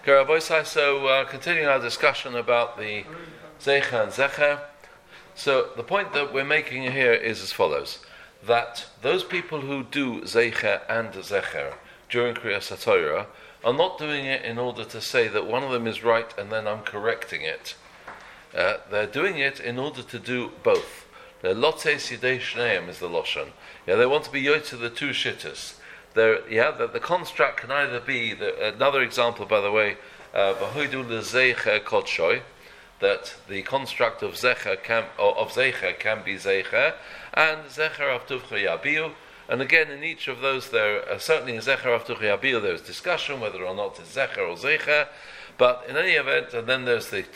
So continuing our discussion about the Zeicha and Zecher. So the point that we're making here is as follows, that those people who do Zeicha and Zecher during Kriyas HaTorah are not doing it in order to say that one of them is right and then I'm correcting it. They're doing it in order to do both. The Lotes Yidei Shneim is the Lashon. They want to be Yotze the two shittas. The construct can either be, another example by the way, V'hoidu leZeicha Kodshoy, that the construct of Zecher can be Zecher, and Zecher Avtuvcha Yabiu. And again, in each of those, certainly in Zecher Avtuvcha Yabiu, there's discussion whether or not it's Zecher or Zecher. But in any event, and then there's the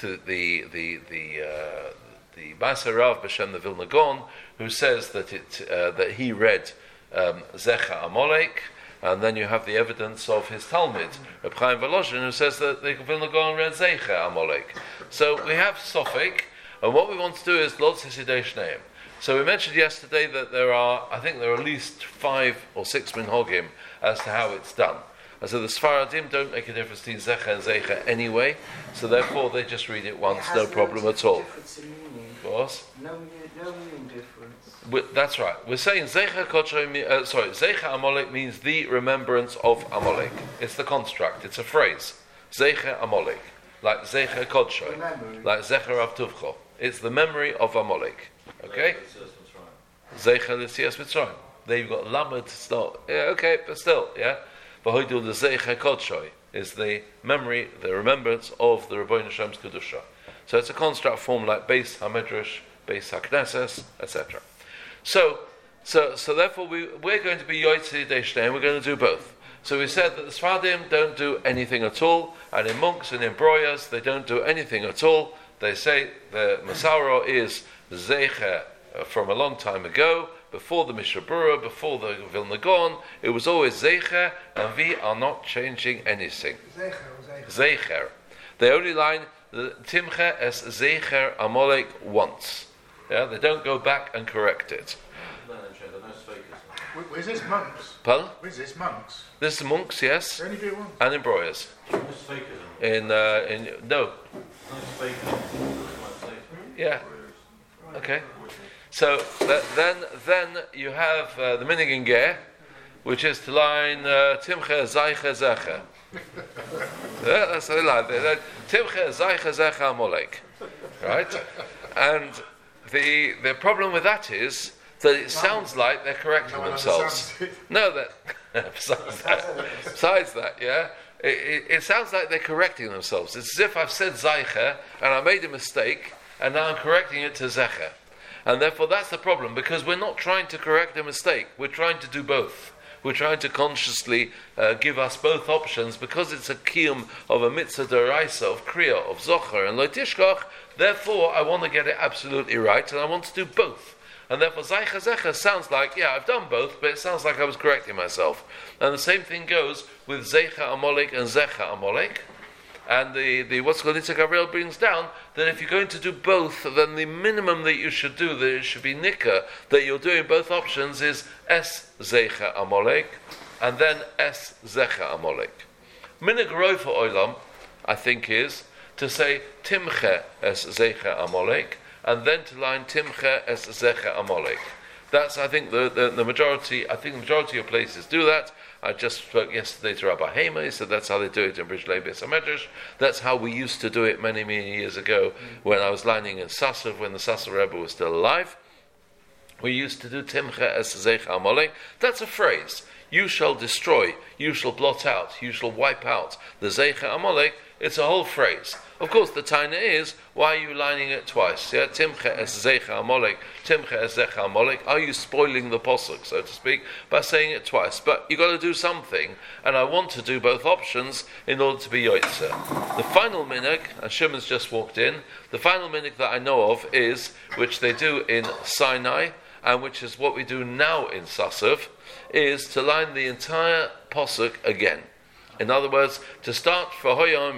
Maser Rav B'Shem the Vilna Gaon, who says that that he read Zecher Amalek, and then you have the evidence of his Talmud, Reb Chaim Volozhin, who says that the Vilna Gaon read Zecher Amalek. So we have Sofik, and what we want to do is Lotz Yidei Shneim. So we mentioned yesterday that there are at least 5 or 6 minhagim as to how it's done. And so the Sfaradim don't make a difference between Zecher and Zecher anyway, so therefore they just read it once, no problem at all. Of course. No meaning difference. That's right. We're saying Zecher Amalek means the remembrance of Amalek. It's the construct. It's a phrase. Zecher Amalek, like Zecher Kodshoy, like Zecher Avtuvcha. It's the memory of Amalek. Okay. Zecher L'Tzias Mitzrayim. There you've got Lamed to start. Yeah. Okay, but still, yeah. V'hoidu L'Zecher Kodshoy is the memory, the remembrance of the Rebbeinu Shem's Kedusha. So it's a construct form like Beis HaMedrash, Beis HaKnesses, etc. So therefore we're going to be Yotze Yidei Shneim, we're going to do both. So we said that the Sfaradim don't do anything at all, and in monks and in broyas they don't do anything at all. They say the Masaro is Zecher from a long time ago, before the Mishnah Berurah, before the Vilna Gaon, it was always Zecher, and we are not changing anything. Zecher. They only line the Timcha as Zecher Amalek once. Yeah, they don't go back and correct it. Where's this monks? Pardon? Where's this monks? This is monks, yes. They only do it once. And in broyas. No. Yeah. Okay. So then you have the Minig in Ger, which is to line Timcha Zeicha Zecher. Yeah, that's what they like. Timcha Zeicha Zecher Amalek. Right? And the problem with that is that it sounds like they're correcting themselves. Besides that, yeah, it sounds like they're correcting themselves. It's as if I've said Zeicher and I made a mistake and now I'm correcting it to Zecher. And therefore that's the problem, because we're not trying to correct a mistake, we're trying to do both. We're trying to consciously give us both options, because it's a kiyum of a mitzvah d'oraisa, of kriya, of zocher and lo tishkach. Therefore I want to get it absolutely right and I want to do both. And therefore Zeicha Zecher sounds like, yeah, I've done both, but it sounds like I was correcting myself. And the same thing goes with Zeicha Amalek and Zecher Amalek. And the what's called Yitzhak Avril brings down that if you're going to do both, then the minimum that you should do, that it should be nikah, that you're doing both options, is Es Zeicha Amalek and then Es Zecher Amalek. Minig Rov Ha'olam, I think, is to say Timcha Es Zeicha Amalek and then to line Timcha Es Zecher Amalek. That's, I think, the majority. I think the majority of places do that. I just spoke yesterday to Rabbi Hema. He said that's how they do it in Brishlei Beis HaMedrash. That's how we used to do it many, many years ago when I was lining in Sasov, when the Sasov Rebbe was still alive. We used to do Timcha Es Zeicha Amalek. That's a phrase. You shall destroy, you shall blot out, you shall wipe out the Zeicha Amalek. It's a whole phrase. Of course, the taina is, why are you lining it twice? Yeah, Timcha Es Zeicha Amalek, Timcha Es Zecher Amalek. Are you spoiling the posuk, so to speak, by saying it twice? But you've got to do something, and I want to do both options in order to be Yotze. The final minhag, and Shimon's just walked in, the final minhag that I know of is, which they do in Sinai, and which is what we do now in Sasov, is to line the entire posuk again. In other words, to start for Hoyom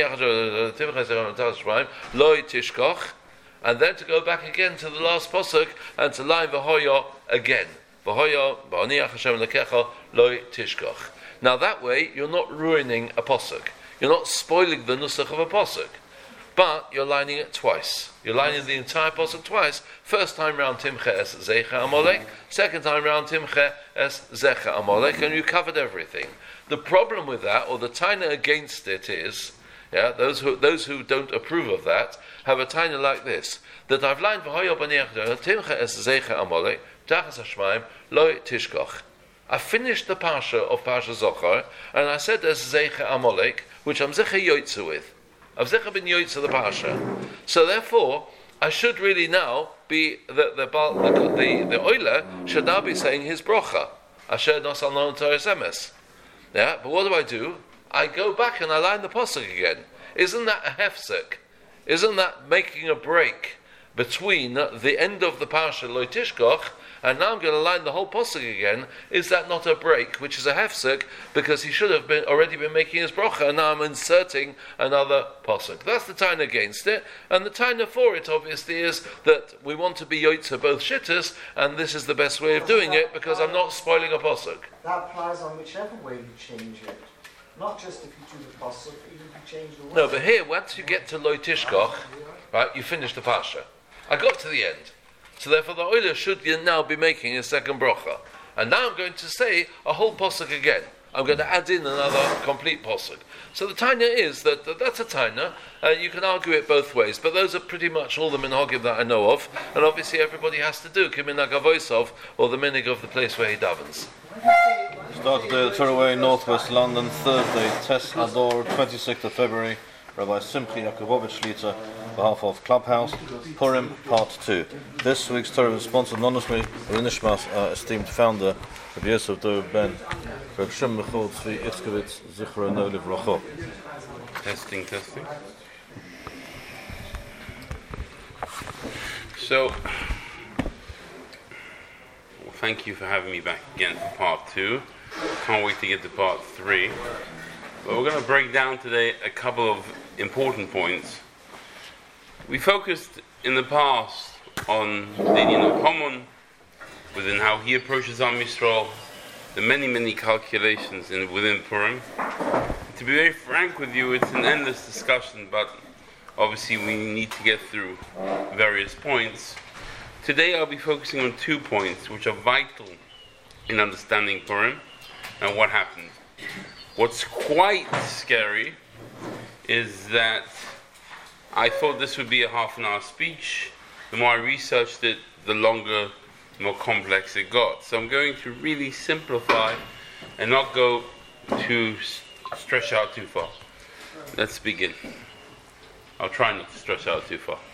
Loi Tishkoch, and then to go back again to the last posuk and to line V'hoyo again. V'hoyo ba'aniach Hashem lekecha Loi Tishkoch. Now that way, you're not ruining a posuk. You're not spoiling the nusach of a posuk, but you're lining it twice. You're lining the entire posuk twice. First time round Timcha es Zecha Amalek, second time round Timcha es Zecha Amalek, and you covered everything. The problem with that, or the taina against it, is those who don't approve of that have a taina like this: that I've lined Timcha es Zecha Amalek, Tachas Hashmaim Lo Tishkoch. I finished the parsha of Parsha Zochar, and I said there's Zecha Amalek, which I'm Zecha Yoitza with. I've Zecha bin Yoitza the parsha. So therefore, I should really now be the oiler should now be saying his brocha. Asher nosal non Torah emes. Yeah, but what do? I go back and I line the pasuk again. Isn't that a hefsek? Isn't that making a break between the end of the parsha Lo Tishkoch and now I'm going to line the whole pasuk again? Is that not a break, which is a hefsek, because he should have already been making his brocha, and now I'm inserting another pasuk? That's the taina against it, and the taina for it obviously is that we want to be yoitza both shittas, and this is the best way of doing it because I'm not spoiling a pasuk. That applies on whichever way you change it. Not just if you do the pasuk, but even if you change the word. No, but here, once you get to Lo Tishkoch, right, you finish the parsha. I got to the end. So therefore the oiler should now be making a second brocha. And now I'm going to say a whole posuk again. I'm going to add in another complete posuk. So the taina is that's a taina. You can argue it both ways, but those are pretty much all the minhagim that I know of. And obviously everybody has to do kiminag avoisov, or the minig of the place where he davens. Started the Turaway, Northwest London, Thursday, Tes Ador, 26th of February. Rabbi Simchi Yakovovich Shlita, on behalf of Clubhouse, Purim, Part 2. This week's Torah is sponsored anonymously by Nishmas, our esteemed founder, Rabbi Yosef Dov Ben, Rabbi Shem Mechol Tzvi Itzkevitz, Zichra No Livracho. Testing. So, thank you for having me back again for Part 2. Can't wait to get to Part 3. But we're going to break down today a couple of important points. We focused in the past on the Indian of Haman, within how he approaches Am Yisrael, the many calculations within Purim. To be very frank with you, it's an endless discussion, but obviously we need to get through various points. Today I'll be focusing on 2 points which are vital in understanding Purim and what happened. What's quite scary is that I thought this would be a half an hour speech. The more I researched it, the longer, the more complex it got. So I'm going to really simplify and not go to stretch out too far. Let's begin. I'll try not to stretch out too far.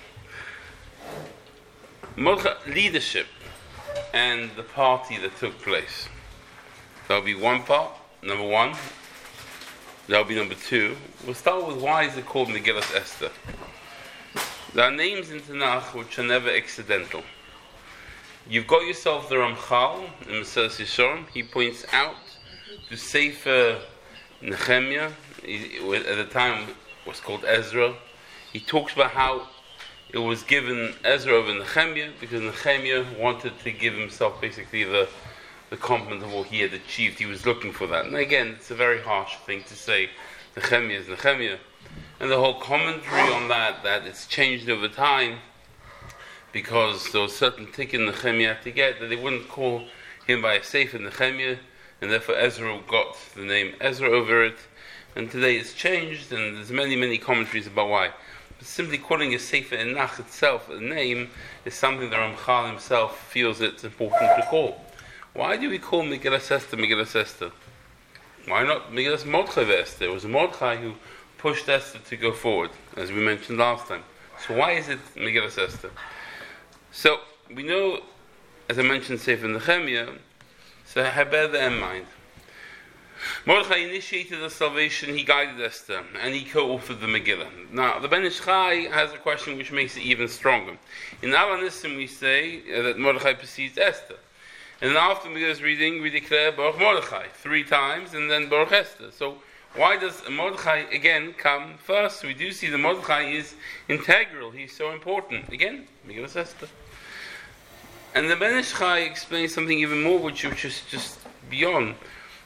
Leadership and the party that took place. That'll be one part, number one. That'll be number 2. We'll start with why is it called Megillas Esther. There are names in Tanakh which are never accidental. You've got yourself the Ramchal in Meseres Yesharim. He points out to Sefer Nehemiah, at the time it was called Ezra. He talks about how it was given Ezra over Nehemiah because Nehemiah wanted to give himself basically the compliment of what he had achieved. He was looking for that. And again, it's a very harsh thing to say Nehemiah is Nehemiah. And the whole commentary on that it's changed over time because there was certain tikkun Nehemiah had to get that they wouldn't call him by a sefer Nehemiah, and therefore Ezra got the name Ezra over it. And today it's changed, and there's many commentaries about why. But simply calling a sefer Enach itself a name is something that Ramchal himself feels it's important to call. Why do we call Megillas Esther? Why not Megillas Mordechai Esther? It was Mordechai who pushed Esther to go forward, as we mentioned last time. So why is it Megillas Esther? So we know, as I mentioned, Sefer Nehemiah, so have bear that in mind. Mordechai initiated the salvation, he guided Esther, and he co-authored the Megillah. Now, the Ben Ish Chai has a question which makes it even stronger. In Al Anissim we say that Mordechai precedes Esther. And then after Megillah's reading, we declare Baruch Mordechai 3 times, and then Baruch Esther. So why does Mordechai again come first? We do see that Mordechai is integral, he's so important. Again, Megillas Esther. And the Ben Ish Chai explains something even more, which is just beyond.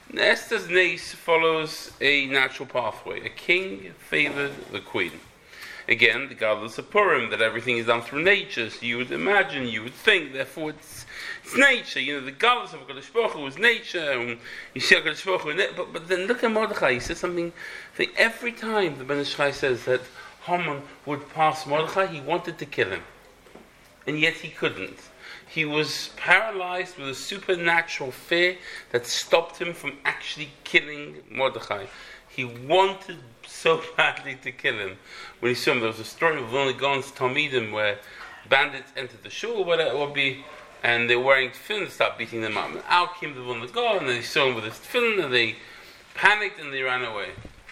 Esther's nace follows a natural pathway. A king favored the queen. Again, the godless of Purim, that everything is done through nature. So you would imagine, you would think, therefore it's nature. The godless of HaKadosh Baruch Hu is nature. And you see HaKadosh Baruch Hu in it. But then look at Mordechai. He says something. Every time the Ben Ish Chai says that Haman would pass Mordechai, he wanted to kill him. And yet he couldn't. He was paralyzed with a supernatural fear that stopped him from actually killing Mordechai. He wanted so badly to kill him. When he saw him, there was a story of Vilna Gaon's Talmidim where bandits entered the shul, whatever it would be, and they were wearing tefillin and started beating them up. And out came the Vilna Gaon, and they saw him with his tefillin, and they panicked and they ran away.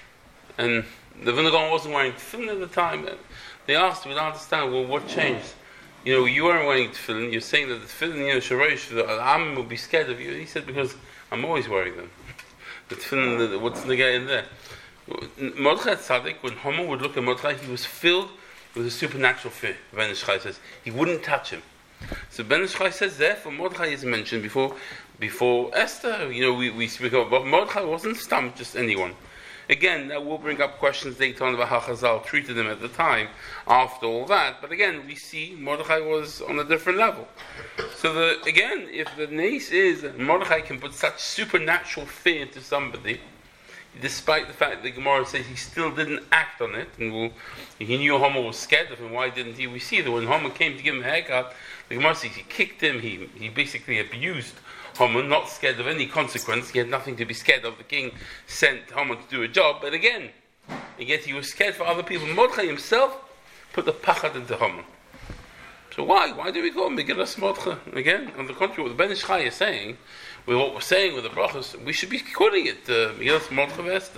And the Vilna Gaon wasn't wearing tefillin at the time. They asked, we don't understand, well, what changed? You weren't wearing tefillin, you're saying that the tefillin, Shorosh, the Am will be scared of you. He said, because I'm always wearing them. The tefillin, what's the guy in there? Mordechai Tzaddik, when Haman would look at Mordechai, he was filled with a supernatural fear. Ben Ish Chai says he wouldn't touch him. So Ben Ish Chai says, therefore Mordechai is mentioned before Esther. We speak about, but Mordechai wasn't stumped just anyone. Again, that will bring up questions later on about how Chazal treated him at the time. After all that, but again, we see Mordechai was on a different level. So again, if the nace is that Mordechai can put such supernatural fear into somebody, despite the fact that the Gemara says he still didn't act on it, and he knew Haman was scared of him, why didn't he? We see that when Haman came to give him a haircut, the Gemara says he kicked him, he basically abused Haman, not scared of any consequence. He had nothing to be scared of. The king sent Haman to do a job, but again, and yet he was scared for other people. Mordechai himself put the pachad into Haman. So why? Why do we call him Megillas Mordechai? Again, on the contrary, what the Ben Ish Chai is saying, with what we're saying with the brachos, we should be calling it Megillas Mordechai Esther.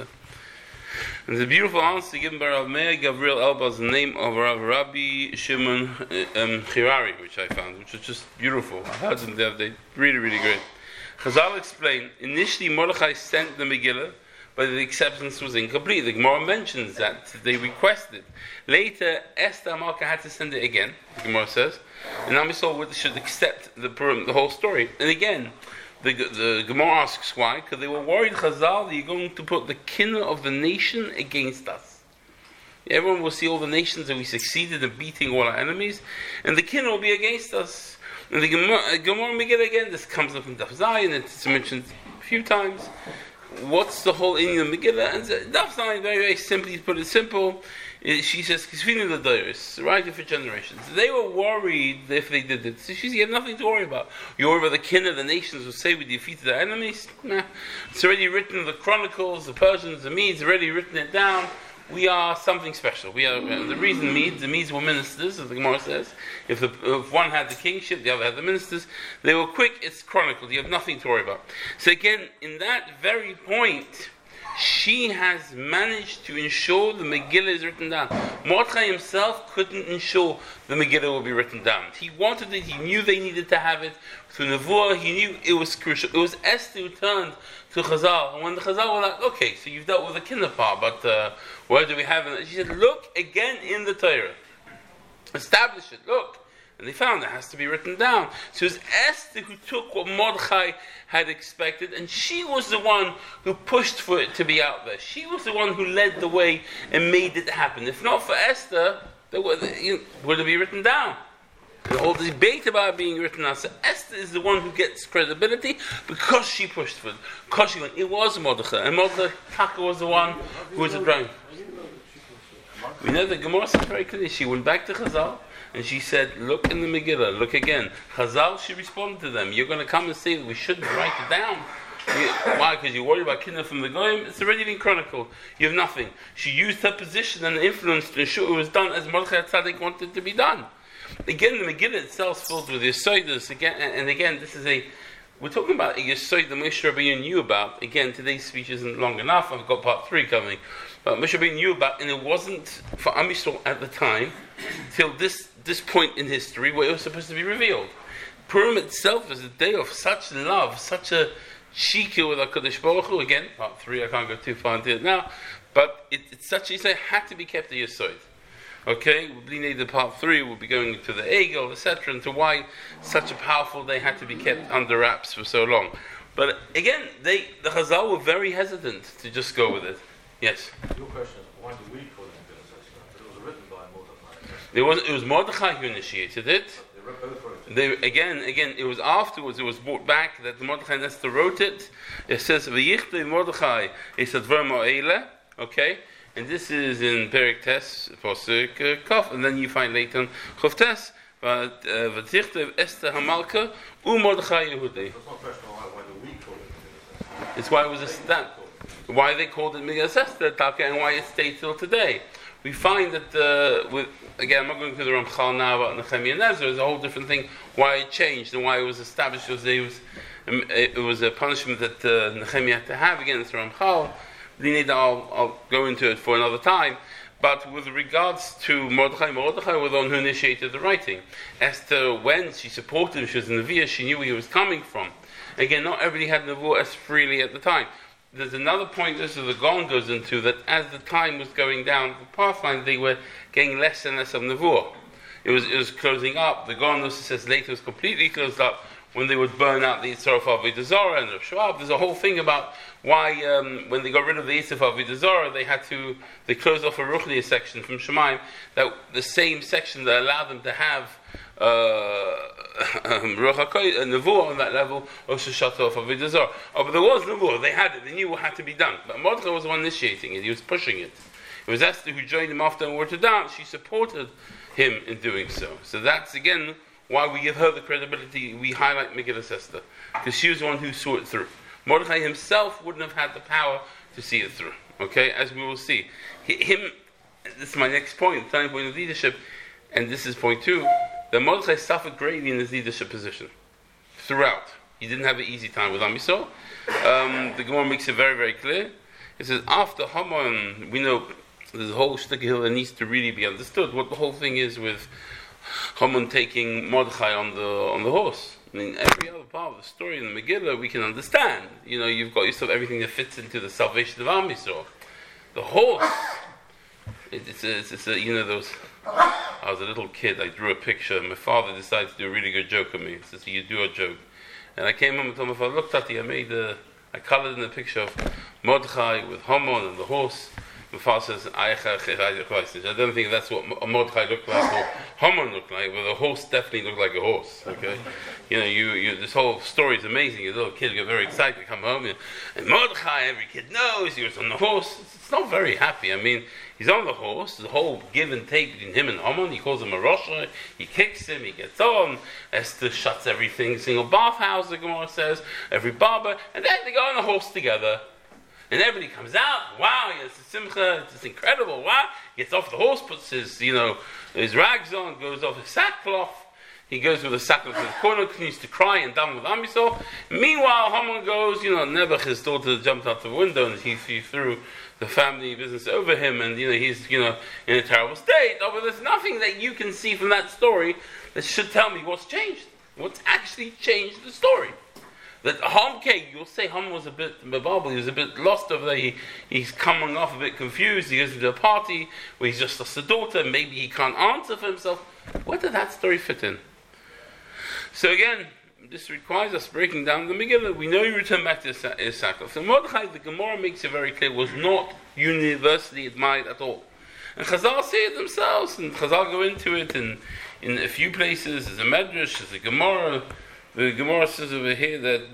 And there's a beautiful answer given by Rav Meir Gabriel Elbaz, the name of Rabbi Shimon Chirari, which I found, which was just beautiful. I heard them the other day, really, really great. Chazal explained, initially Mordechai sent the Megillah, but the acceptance was incomplete. The Gemara mentions that they requested. Later, Esther Malka had to send it again, the Gemara says, and Am Yisrael should accept the whole story. And again, the Gemara asks why, because they were worried, Chazal, that you're going to put the kinnah of the nation against us. Everyone will see all the nations that we succeeded in beating all our enemies, and the kinnah will be against us. And the Gemara Megillah again, this comes up in Daf Zayin, it's mentioned a few times. What's the whole in the Megillah? And Daf Zayin, very, very simply, to put it simple, she says, Kisvinu the Dairis, right for generations. They were worried if they did it. So she says, you have nothing to worry about. You worry about the kin of the nations who say we defeated our enemies? Nah. It's already written in the Chronicles, the Persians, the Medes, already written it down. We are something special. We are the reason the Medes were ministers, as the Gemara says. If one had the kingship, the other had the ministers. They were quick, it's chronicled. You have nothing to worry about. So again, in that very point, she has managed to ensure the Megillah is written down. Mordechai himself couldn't ensure the Megillah will be written down. He wanted it, he knew they needed to have it. Through Nevuah, he knew it was crucial. It was Esther who turned to Chazal. And when the Chazal were like, okay, so you've dealt with the kinder part, but where do we have it? She said, look again in the Torah. Establish it, look. And they found it has to be written down. So it was Esther who took what Mordechai had expected, and she was the one who pushed for it to be out there. She was the one who led the way and made it happen. If not for Esther, would it be written down? And all the debate about it being written down. So Esther is the one who gets credibility because she pushed for it. Because she went, it was Mordechai. And Mordechai Taka was the one who was around. We know the Gemara says very clearly. She went back to Chazal. And she said, look in the Megillah, look again. Chazal, she responded to them. You're going to come and say that we shouldn't write it down. Why? Because you're worried about kinder from the Goyim? It's already been chronicled. You have nothing. She used her position and influence to ensure it was done as Mordechai Tzaddik wanted it to be done. Again, the Megillah itself is filled with Yesoidas. Again, this is we're talking about a Yesoid that Moshe Rabbeinu knew about. Again, today's speech isn't long enough. I've got part 3 coming. But Moshe Rabbeinu knew about, and it wasn't for Am Yisrael at the time, till this point in history where it was supposed to be revealed. Purim itself is a day of such love, such a shikah with HaKadosh Baruch Hu. Again, part 3, I can't go too far into it now, but it's such a had to be kept a Yesod. Okay, the part 3 will be going into the Egel, etc., and to why such a powerful day had to be kept under wraps for so long. But again, the Chazal were very hesitant to just go with it. Yes? Your question is, why do we call it Megillas Esther? But it was written by Mordechai. It was Mordechai who initiated it. They both wrote it. Again, it was afterwards, it was brought back that Mordechai and Esther wrote it. It says, V'yichtei Mordechai is advar mo'ele, okay? And this is in Perek Tes, Posuk Kaf, and then you find later on Chof Tes, V'yichtei Esther HaMalka, Mordechai Yehudei. That's not a question why do we call it Megillas Esther? It's why it was a stamp. Why they called it Megillas Esther, and why it stays till today. We find that, again, I'm not going to the Ramchal now about Nehemiah and Ezra, there's a whole different thing, why it changed and why it was established. It was a punishment that Nehemiah had to have against the Ramchal. I'll go into it for another time. But with regards to Mordechai was the one who initiated the writing. Esther, when she supported him, she was in Neviah, she knew where he was coming from. Again, not everybody had Nevuah as freely at the time. There's another point this is the Gaon goes into, that as the time was going down the pathline, they were getting less and less of Nevuah. It was closing up. The Gaon also says later it was completely closed up when they would burn out the Yitzhar of Avodah Zarah and Rav Schwab. There's a whole thing about why when they got rid of the Yitzhar of Avodah Zarah, they closed off a Ruchniya section from Shemaim, that the same section that allowed them to have Nevuah on that level, also shut off Avodah Zarah. But there was Nevuah, they had it, they knew what had to be done. But Mordechai was the one initiating it, he was pushing it. It was Esther who joined him after and wrote it down, she supported him in doing so. So that's again why we give her the credibility, we highlight Megillas Esther, because she was the one who saw it through. Mordechai himself wouldn't have had the power to see it through, okay, as we will see. This is my next point, the turning point of leadership, and this is point 2, that Mordechai suffered greatly in his leadership position, throughout. He didn't have an easy time with Am Yisrael. The Gemara makes it very, very clear. It says, after Haman, we know there's a whole shtick hill that needs to really be understood, what the whole thing is with Haman taking Mordechai on the horse. I mean, every other part of the story in the Megillah we can understand. You know, you've got yourself everything that fits into the salvation of Am Yisrael. The horse, it's those. I was a little kid. I drew a picture. My father decided to do a really good joke on me. He says, "You do a joke," and I came home and told my father, "Look, Tati, I colored in the picture of Mordechai with Haman and the horse." My father says, I don't think that's what Mordechai looked like or Haman looked like, but the horse definitely looked like a horse. Okay, you this whole story is amazing. A little kid get very excited to come home, and Mordechai, every kid knows he was on the horse. It's not very happy. I mean, he's on the horse. The whole give and take between him and Haman. He calls him a Rosha. He kicks him. He gets on. Esther shuts everything. Single bathhouse, the Gemara says. Every barber, and then they go on the horse together. And everybody comes out, wow, it's a simcha, it's incredible, wow. Gets off the horse, puts his rags on, goes off his sackcloth. He goes with the sackcloth to the corner, continues to cry and down with Am Yisrael. Meanwhile, Haman goes, Nebuch, his daughter, jumped out the window and he threw the family business over him, and he's in a terrible state. Oh, but there's nothing that you can see from that story that should tell me what's changed. What's actually changed the story. That you'll say Haman was a bit mebabel, he was a bit lost over there, he's coming off a bit confused, he goes into a party where he's just lost a daughter, maybe he can't answer for himself. Where did that story fit in? So again, this requires us breaking down the Megillah. We know he returned back to his sackcloth. So Mordechai, the Gemara makes it very clear, was not universally admired at all. And Chazal say it themselves, and Chazal go into it in a few places. There's a Medrash, there's a Gemara. The Gemara says over here that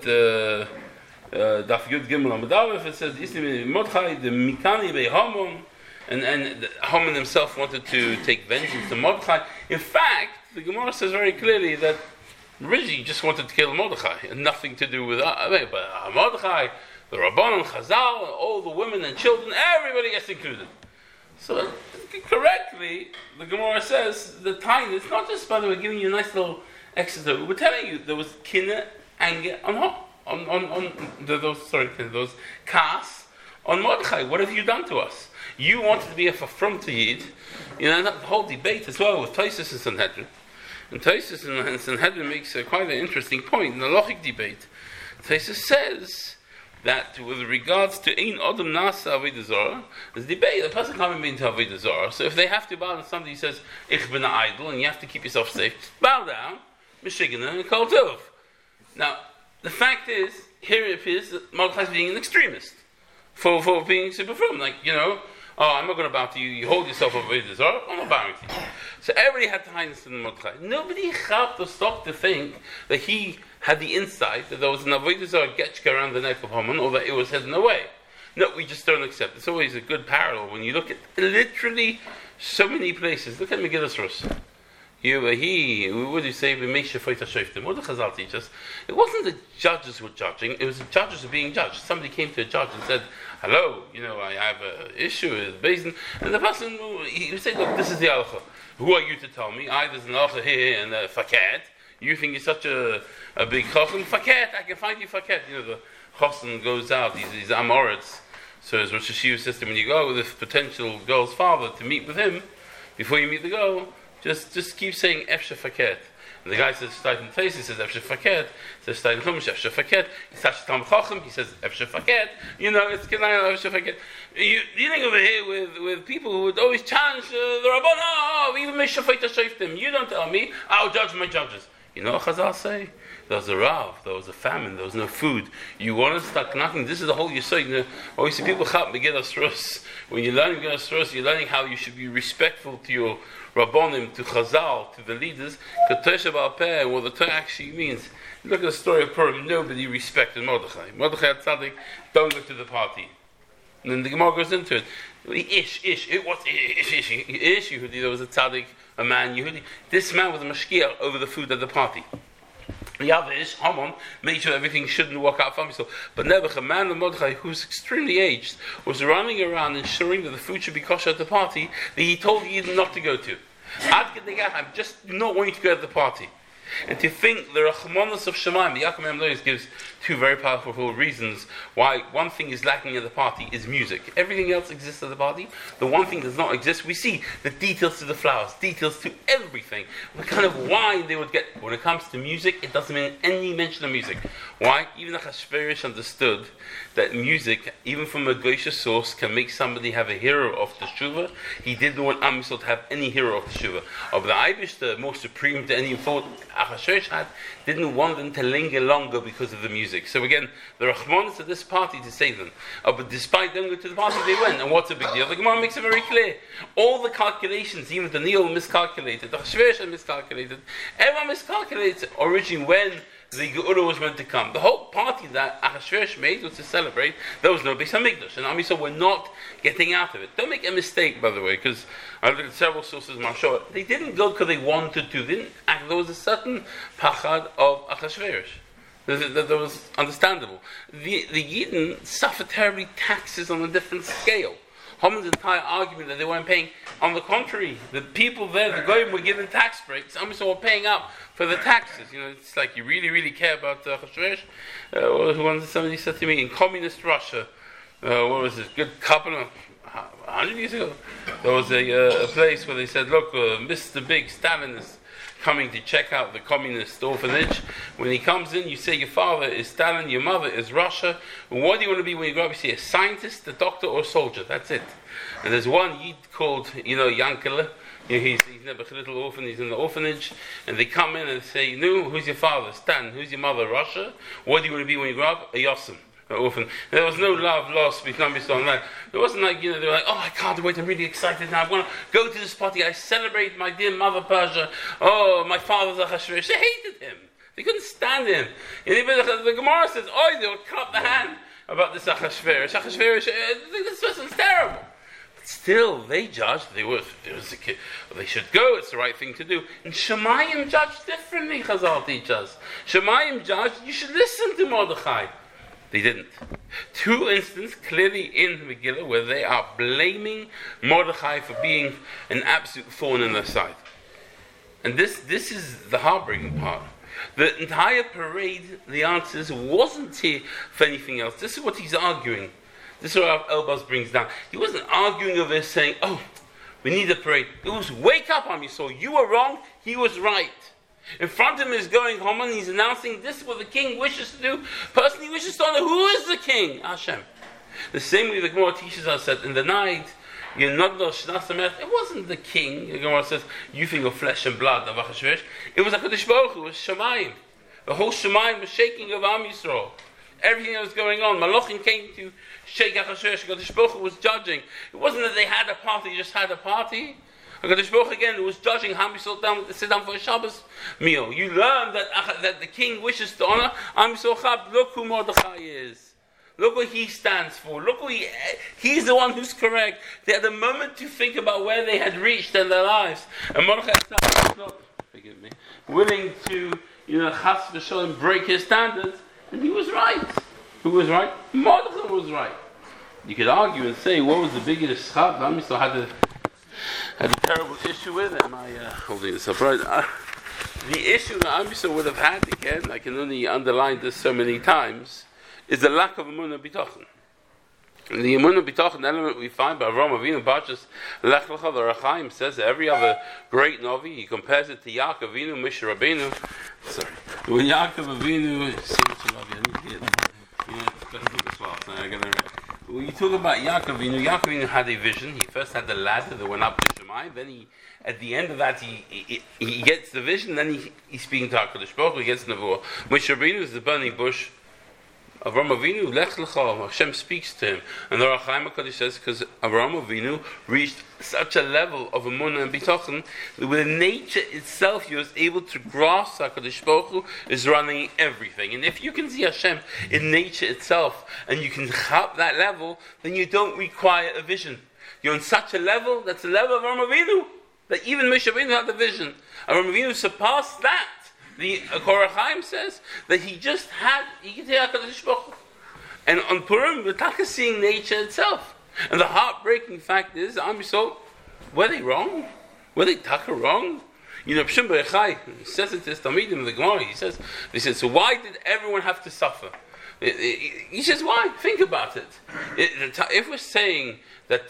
Daf Yud Gimel Amud Aleph, it says Mordechai the Mikani be Haman, and Haman himself wanted to take vengeance to Mordechai. In fact, the Gemara says very clearly that originally he just wanted to kill Mordechai, and nothing to do with but Mordechai, the Rabbanon, Chazal, all the women and children, everybody gets included. So correctly, the Gemara says the time. It's not just by the way giving you a nice little extra. We're telling you there was kinna, anger those kas on Mordechai. What have you done to us? You wanted to be a front to Yid. That whole debate as well with Tosfos and Sanhedrin. And Tosfos and Sanhedrin makes quite an interesting point in the Lochic debate. Tosfos says that with regards to Ein Adam Nasa Avodah Zarah, there's debate. The person can't be into Avodah Zarah. So if they have to bow down, somebody says Ich bin idol, and you have to keep yourself safe, bow down. Michigan and Kol Tov. Now, the fact is, here it appears that Mordechai is being an extremist for being super firm. Like, I'm not going to bow to you. You hold yourself over this. I'm not bowing to you. So everybody had to highness in Mordechai. Nobody had to stop to think that he had the insight that there was an avodah zarah getchka around the neck of Haman, or that it was hidden away. No, we just don't accept. It's always a good parallel when you look at literally so many places. Look at Megillas Rus. What do you say? What the Chazal teach us? It wasn't the judges who were judging, it was the judges who were being judged. Somebody came to a judge and said, hello, I have an issue with Basin. And the person, he would say, look, this is the halacha. Who are you to tell me? There's an halacha here and a faket. You think you're such a big chassan? Faket, I can find you faket. The chassan goes out, he's Amoritz. So as Rosh Hashiva says to him, when you go with this potential girl's father to meet with him, before you meet the girl, just keep saying Efshe Faket. And the guy says, Shtayt in the face, he says Efshe Faket. He says Shtayt in Chumash, Efshe Faket. He says Tam Chacham, he says Efshe Faket. It's Kenai Efshe Faket. You're dealing over here with people who would always challenge the Rabban. Even Meshafet Shoftim. You don't tell me, I'll judge my judges. You know what Chazal say? There was a Rav, there was a famine, there was no food. You want to start knocking. This is the whole Yesod. Always see people chap Megillas Rus. When you're learning Megillas Rus, you're learning how you should be respectful to your Rabbonim, to Chazal, to the leaders. Ketosha Ba'al Peh, what the Torah actually means. Look at the story of Purim. Nobody respected Mordechai. Mordechai had tzaddik, don't go to the party. And then the Gemara goes into it. Ish, what's Ish Yehudi? There was a tzaddik, a man Yehudi. This man was a mashkiach over the food at the party. The other is, Haman made sure everything shouldn't work out for himself. But Nebuch, a man of Mordechai who was extremely aged, was running around ensuring that the food should be kosher at the party that he told Yidden not to go to. I'm just not wanting to go to the party. And to think the Rachmanos of Shemaim, the Yaakov Memlois gives two very powerful reasons why one thing is lacking at the party is music. Everything else exists at the party. The one thing does not exist. We see the details to the flowers, details to everything. What kind of wine they would get. When it comes to music, it doesn't mean any mention of music. Why? Even Achashverosh understood that music, even from a Goyish source, can make somebody have a hero of the Shuvah. He didn't want Am Yisrael to have any hero of the Shuvah. Of the Eibush, the more supreme to any thought Achashverosh had, didn't want them to linger longer because of the music. So again, the Rachmanis of this party to save them. But despite them going to the party, they went. And what's a big deal? The Gemara makes it very clear. All the calculations, even Daniel miscalculated, the Achashverosh had miscalculated, everyone miscalculated originally when the Geula was meant to come. The whole party that Achashverosh made was to celebrate there was no Beis HaMikdash. And Am Yisrael were not getting out of it. Don't make a mistake, by the way, because I looked at several sources, Marsha. They didn't go because they wanted to. They didn't act. There was a certain pachad of Achashverosh. That was understandable. The Yidden suffered terribly taxes on a different scale. Haman's entire argument that they weren't paying, on the contrary, the people there, the Goyim, were given tax breaks. Am Yisrael were paying up for the taxes. It's like you really, really care about Achashverosh. Somebody said to me, in communist Russia, what was it, good couple of 100 years ago, there was a place where they said, look, Mr. Big Stalin is coming to check out the communist orphanage. When he comes in, you say your father is Stalin, your mother is Russia. What do you want to be when you grow up? You say a scientist, a doctor, or a soldier. That's it. And there's one Yid called, Yankele. He's never a little orphan. He's in the orphanage, and they come in and say, who's your father? Stan. Who's your mother? Russia. What do you want to be when you grow up? A Yossam. Orphan. There was no love lost between Am Yisrael and that. It wasn't like, they were like, I can't wait, I'm really excited now, I want to go to this party, I celebrate my dear mother Persia, my father's Achashverosh. They hated him. They couldn't stand him. The Gemara says, they would cut the hand about this Achashverosh. This person's terrible. But still, they judged, they should go, it's the right thing to do. And Shemayim judged differently, Chazal teaches us. Shemayim judged, you should listen to Mordechai. They didn't. Two instances clearly in Megillah where they are blaming Mordechai for being an absolute thorn in their side. And this is the heartbreaking part. The entire parade, the answers, wasn't here for anything else. This is what he's arguing. This is what Elbaz brings down. He wasn't arguing over this saying, we need a parade. It was, wake up, Am Yisrael. You were wrong, he was right. In front of him is going Haman, he's announcing this is what the king wishes to do. Personally, he wishes to know who is the king? Hashem. The same way the Gemara teaches us that in the night, it wasn't the king. The Gemara says, you think of flesh and blood of Achashverosh. It was HaKadosh Baruch Hu, it was Shemayim. The whole Shemayim was shaking of Am Yisrael. everything that was going on. Malachim came to Sheikh Achashverosh. HaKadosh Baruch Hu was judging. It wasn't that they had a party, just had a party. HaKadosh Baruch Hu again was judging how we sit down for a Shabbos meal. You learn that the king wishes to honor Am Yisrael Chab. Look who Mordechai is. Look what he stands for. Look who he's the one who's correct. They had a moment to think about where they had reached in their lives. And Mordechai was not, forgive me, willing to, chas v'sholem, break his standards. And he was right. Who was right? Mordechai was right. You could argue and say, what was the biggest chab? Am Yisrael had a terrible issue with it. Am I holding this up right? The issue that Am Yisrael would have had, again, I can only underline this so many times, is the lack of emunah bitachon. The emunah bitachon element we find by Avraham Avinu, Parshas Lech Lecha, the Rechaim says that every other great Navi, he compares it to Yaakov Avinu, Moshe Rabbeinu. Sorry, when Yaakov Avinu, when you talk about Yaakov Avinu had a vision. He first had the ladder that went up to Shemai. Then at the end of that, he gets the vision. Then he's speaking to HaKadosh Baruch Hu. He gets Nevuah. Moshe Rabbeinu is the burning bush. Avraham Avinu, Lech Lecha, Hashem speaks to him. And the Rechaim HaKadosh says, because Avraham Avinu reached such a level of emunah and bitachon, that with nature itself, he was able to grasp HaKadosh Baruch Hu is running everything. And if you can see Hashem in nature itself, and you can have that level, then you don't require a vision. You're on such a level, that's the level of Avraham Avinu, that even Moshe Rabbeinu had the vision. Avraham Avinu surpassed that. The Korachaim says that he could hear HaKadosh Baruch Hu. And on Purim, we're talking seeing nature itself. And the heartbreaking fact is, Am Yisrael, were they wrong? Were they taka wrong? Pshim Berechai, he says it to his Talmidim in the Gemara, he says, so why did everyone have to suffer? He says, why? Think about it. If we're saying that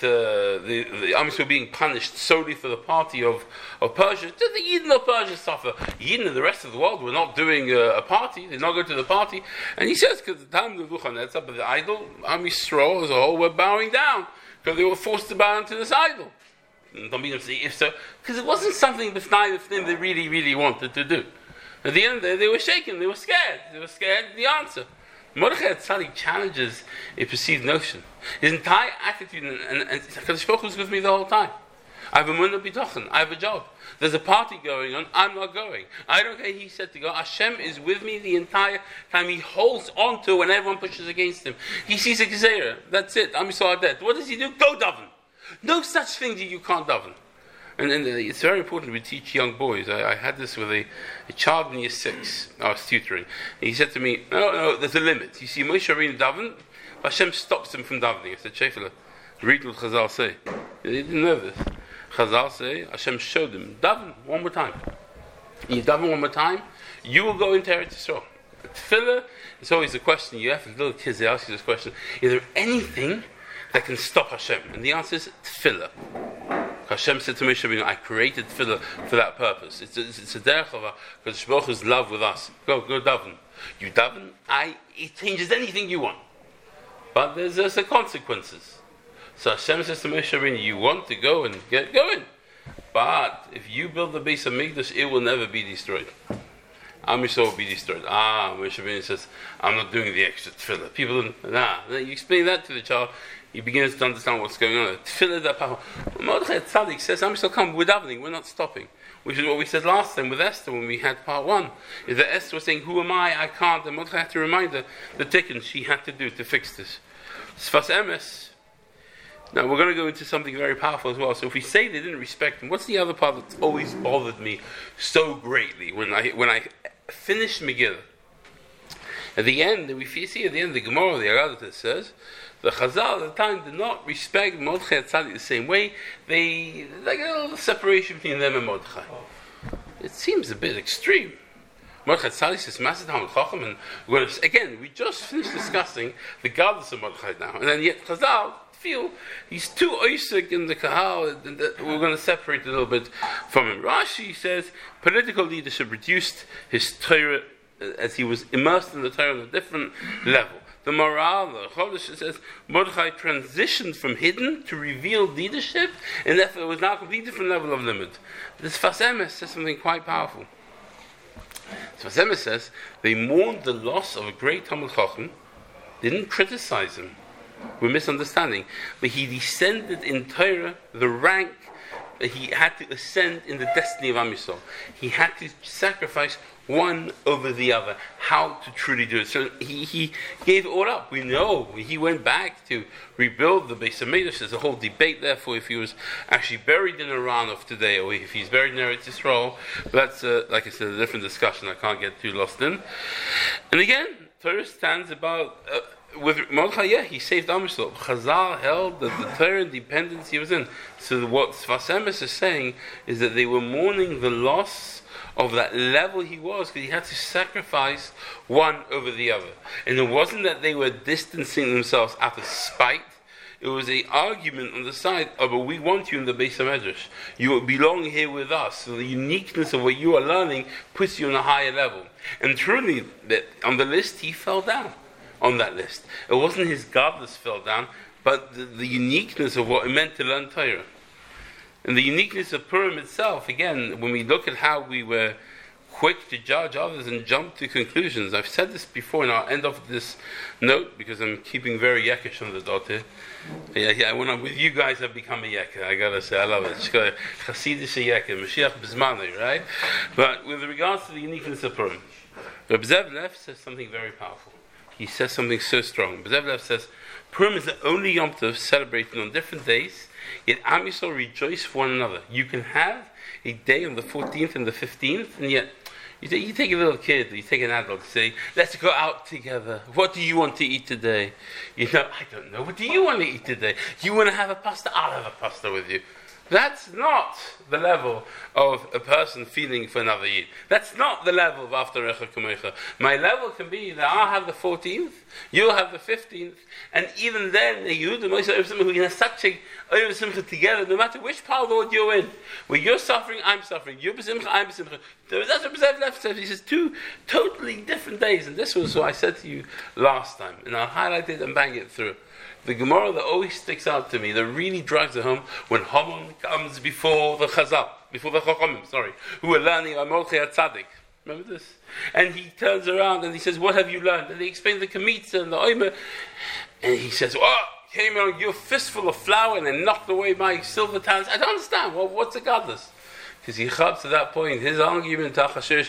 the Am Yisrael being punished solely for the party of Persia, did the Yidden of Persia suffer? Yidden and the rest of the world were not doing a party, they did not go to the party. And he says, because the time of Nebuchadnezzar, but the idol, Am Yisrael as a whole, were bowing down, because they were forced to bow down to this idol. Don't mean to say if so, because it wasn't something they really, really wanted to do. At the end of the day, they were shaken, they were scared of the answer. Mordechai Tzaddik challenges a perceived notion. His entire attitude, and HaKadosh Baruch Hu was with me the whole time. I have a emunah bitachon, I have a job. There's a party going on, I'm not going. I don't care, he said to go. Hashem is with me the entire time. He holds on to when everyone pushes against him. He sees a gezerah, that's it, Am Yisrael are dead. What does he do? Go daven. No such thing that you can't daven. And it's very important we teach young boys. I had this with a child in year 6. I was tutoring. He said to me, no, there's a limit. You see, Moshe Rabbeinu daven, Hashem stops him from davening. I said, Shefela, read what Chazal say. He didn't know this. Chazal say, Hashem showed him, daven one more time. You daven one more time, you will go into Eretz Yisrael. Tefillah, it's always a question. You have little kids, they ask you this question. Is there anything that can stop Hashem? And the answer is Tefillah. Hashem said to Moshe Rabbeinu, I created Tefillah for that purpose. It's a derech of HaKadosh Baruch Hu's love with us. Go daven. You daven, it changes anything you want. But there's the consequences. So Hashem says to Moshe Rabbeinu, you want to go and get going. But if you build the base of Mikdash, it will never be destroyed. Am Yisrael will be destroyed. Moshe Rabbeinu says, I'm not doing the extra Tefillah. People don't, You explain that to the child, he begins to understand what's going on. Tefillah that powerful. Mordechai Tzaddik says, Am Yisrael come, we're davening, we're not stopping. Which is what we said last time with Esther when we had part 1. Is that Esther was saying, who am I can't. And Mordechai had to remind her the tikkun she had to do to fix this. Sfas emes. Now we're going to go into something very powerful as well. So if we say they didn't respect him, what's the other part that's always bothered me so greatly when I finished Megillah? At the end, we see at the end of the Gemara, the Agadah says, the Chazal at the time did not respect Mordechai Tzaddik the same way. They like a little separation between them and Mordechai. It seems a bit extreme. Mordechai Tzaddik says, Masid Talmid Chacham, and we just finished discussing the godless of Mordechai now, and then yet Chazal feel he's too oisik in the kahal, and we're going to separate a little bit from him. Rashi says political leadership reduced his Torah as he was immersed in the Torah on a different level. The morale, the Chodesh says, Mordechai transitioned from hidden to revealed leadership, and therefore it was now a completely different level of limit. This Sfas emes says something quite powerful. Sfas emes says, they mourned the loss of a great Talmid Chacham, They didn't criticize him. We're misunderstanding. But he descended in Torah, the rank. He had to ascend in the destiny of Am Yisrael. He had to sacrifice one over the other. How to truly do it. So he gave it all up. We know he went back to rebuild the Beis Hamikdash. There's a whole debate, therefore, if he was actually buried in Iran of today or if he's buried in Eretz Yisrael. But that's, like I said, a different discussion I can't get too lost in. And again, Torah stands about... with Mordechai, he saved Am Yisrael. Chazal held that the Torah independence he was in. So what Sfas Emes is saying is that they were mourning the loss of that level he was, because he had to sacrifice one over the other. And it wasn't that they were distancing themselves out of spite. It was an argument on the side of, but we want you in the Beis Hamikdash. You belong here with us. So the uniqueness of what you are learning puts you on a higher level. And truly, that on the list, he fell down. On that list, it wasn't his godless fell down, but the uniqueness of what it meant to learn Torah, and the uniqueness of Purim itself. Again, when we look at how we were quick to judge others and jump to conclusions, I've said this before, and I'll end off this note because I'm keeping very yekish on the dot here. Yeah, when I'm with you guys, I've become a yekka. I gotta say, I love it. Chassidish yekka, Mashiach b'zmanu, right? But with regards to the uniqueness of Purim, Reb Zev Lev says something very powerful. He says something so strong. Zev Lev says, Purim is the only Yom Tov celebrated on different days, yet Am Yisrael rejoice for one another. You can have a day on the 14th and the 15th, and yet you take a little kid, you take an adult, you say, let's go out together. What do you want to eat today? I don't know. What do you want to eat today? You want to have a pasta? I'll have a pasta with you. That's not the level of a person feeling for another Yid. That's not the level of after Recha Kamecha. My level can be that I'll have the 14th, you'll have the 15th, and even then, the Yid and who can have such a Oyev Simcha together, no matter which part of the world you're in. Where you're suffering, I'm suffering. You're B'Simcha, I'm B'Simcha. That's what B'Zev Lev says. He says two totally different days. And this was what I said to you last time. And I'll highlight it and bang it through. The Gemara that always sticks out to me, that really drives it home, when Haman comes before the Chazal, before the Chachamim, who are learning Mordechai Tzaddik. Remember this? And he turns around and he says, what have you learned? And they explain the Kemitza and the Oimer. And he says, came on your fistful of flour and then knocked away my silver talents. I don't understand. Well, what's a godless? Because he comes to that point, his argument, Tachashish,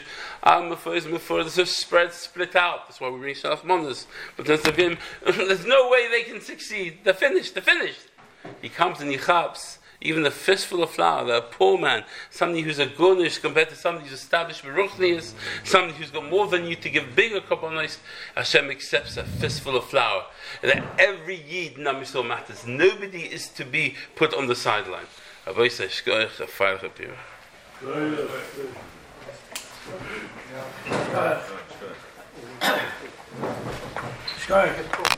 split out. That's why we bring Shalach Monas. But there's no way they can succeed. They're finished. He comes and he chaps even a fistful of flour, a poor man, somebody who's a gunish compared to somebody who's established with ruchnius, somebody who's got more than you to give bigger korbanos. Hashem accepts a fistful of flour. And that every Yid in Am Yisrael matters. Nobody is to be put on the sideline. Sky.